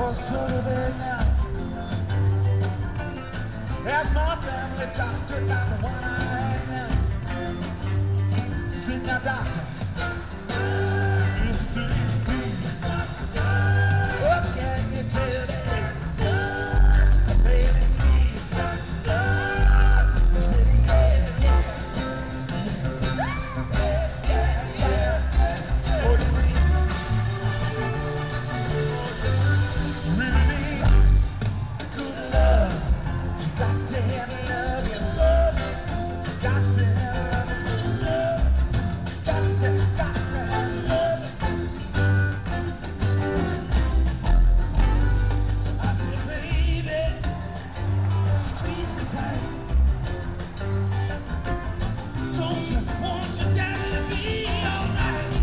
sort of it now. Ask my family doctor about the one I had now. See now, doctor, it's still me. What can you tell me? Telling me. You said yeah, yeah. Oh, you really need good love. You got to have love, you love. You got to have love, got to have love. So I said, baby, squeeze me tight. Don't you want your daddy to be alright?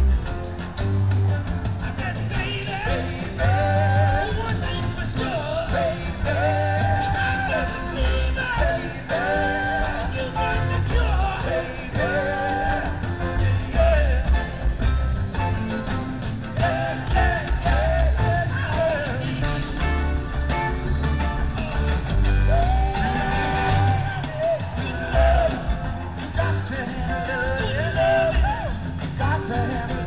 I said, baby, one thing's for sure, baby, you got the fever, baby, you got the cure, baby. I said, yeah, you got to have love, you got to have love.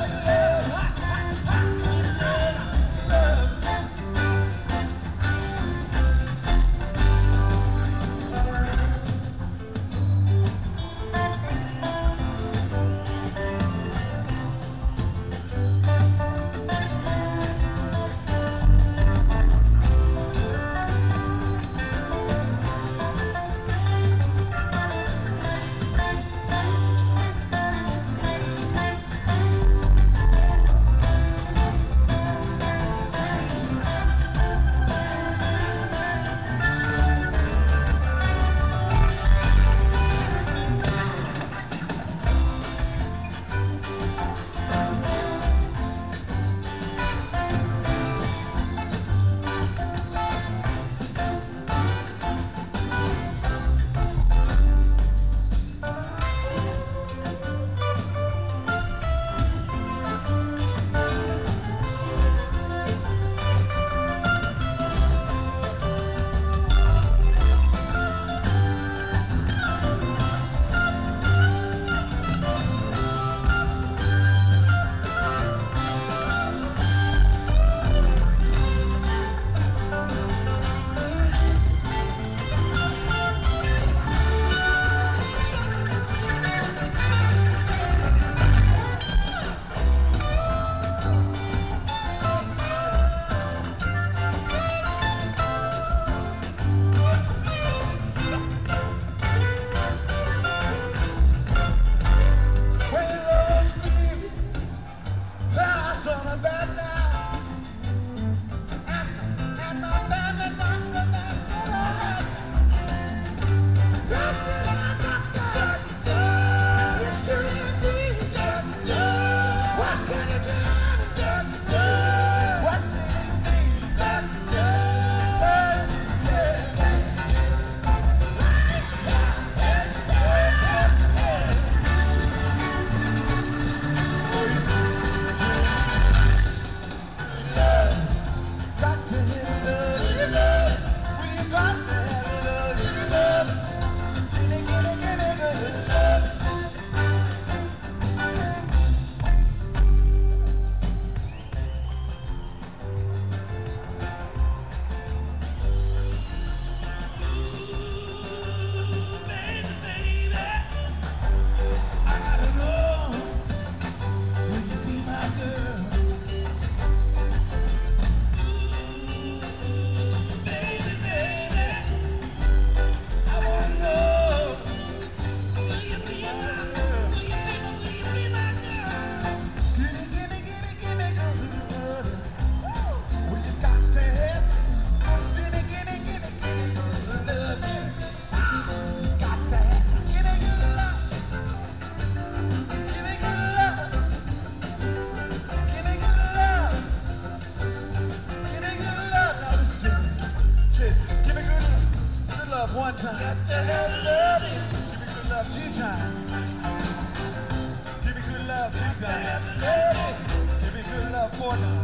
One time. Got to have love. Give me good love 2 times. Give me good love 3 times. Give me good love 4 times.